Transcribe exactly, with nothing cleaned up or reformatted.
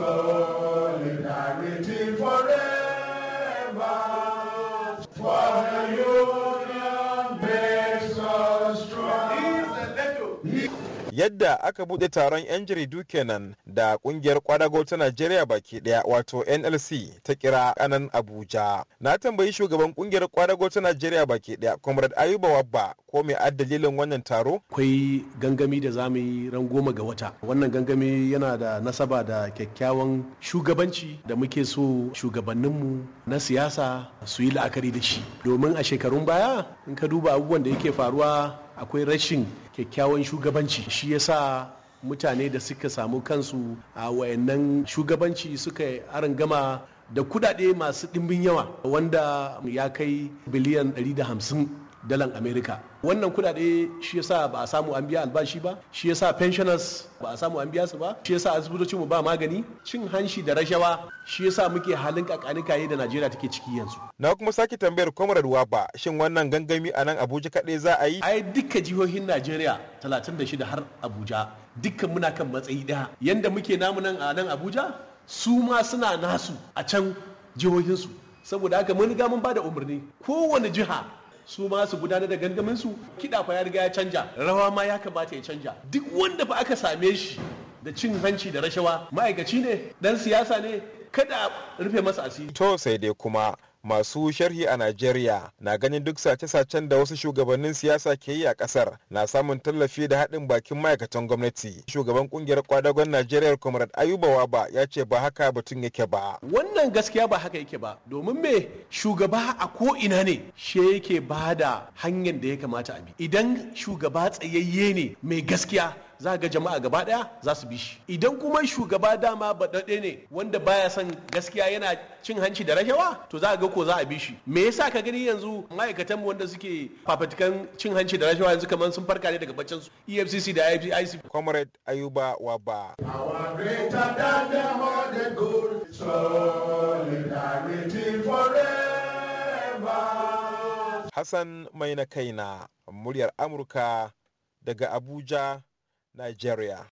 Solidarity forever, for the union makes us strong. Yadda aka bude taron 'yan jaridu kenan da kungiyar kwadago ta Najeriya baki daya wato N L C ta kira anan Abuja. Na tambayi shugaban kungiyar kwadago ta Najeriya baki daya Comrade Ayuba Wabba ko me dalilin wannan taro? Akwai gangami da zamu yi ran goma ga wata. Wannan gangami yana da nasaba da kyakkyawan shugabanci da muke so shugabanninmu na siyasa su yi la'akari da shi. Domin a shekarun baya in ka duba abubuwan da yake faruwa akwai rashin kyakkyawan shugabanci, shi yasa mutane da suka samu kansu a wayannan shugabanci suka arangama da kudade masu dimbin yawa wanda ya kai biliyan ɗari da hamsin dalan Amerika. Wannan kudade shi yasa ba a samu an biya albashi ba, shi yasa pensioners ba a samu an biya su ba, shi yasa asibitocin mu ba magani, cin hanshi da rashawa, shi yasa muke halin kakanikaye da Najeriya take ciki yanzu. Na kuma sake tambayar Comrade Waba, shin wannan gangami a nan Abuja kaɗai za a yi? Ai dukkan jihohin Najeriya talatin da shida har Abuja, dukkan muna kan matsayi ɗaya. Yanda muke namu nan a nan Abuja, su ma suna nasu a can jihohinsu. Saboda haka mun riga mun ba da umarni kowane jiha su ma su gudanar da gangamin su. Kiɗa fa ya riga ya canja, rawa ma ya kamata ya canja. Duk wanda fa aka same shi da cin hanci da rashawa, ma'aikaci ne, dan siyasa ne, kada rufe masa asiri. To sai dai kuma masu sharhi a Najeriya na ganin duk sace-sacen da wasu shugabannin siyasa ke yi a kasar na samun tallafi da haɗin bakin ma'aikatan gwamnati. Shugaban kungiyar kwadagon Najeriya Comrade Ayuba Waba ya ce ba haka batun yake ba. Wannan gaskiya ba haka yake ba, domin me shugaba a ko ina ne shi yake ba da hanyar da ya kamata a bi. Idan shugaba tsayayye ne mai gaskiya za ga jama'a gaba daya za su bi shi. Idan kuma shugaba dama baɗaɗe ne wanda baya son gaskiya yana cin hanci da rashawa, to za ga ko za a bi shi. Me yasa ka gani yanzu ma'aikatan mu wanda suke fafatikan cin hanci da rashawa yanzu kamar sun farka ne daga baccin su, E F C C da I C? Comrade Ayuba Waba. Our greater than them all the good, solidarity forever. Hassan Mai na kaina, muryar Amurka daga Abuja, Nigeria.